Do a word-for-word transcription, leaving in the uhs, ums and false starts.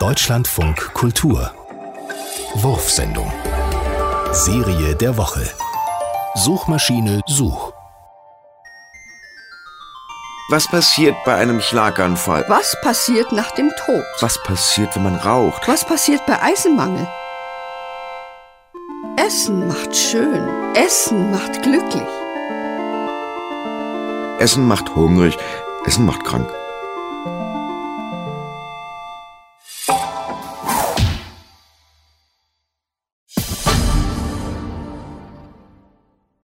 Deutschlandfunk Kultur. Wurfsendung. Serie der Woche. Suchmaschine Such. Was passiert bei einem Schlaganfall? Was passiert nach dem Tod? Was passiert, wenn man raucht? Was passiert bei Eisenmangel? Essen macht schön. Essen macht glücklich. Essen macht hungrig. Essen macht krank.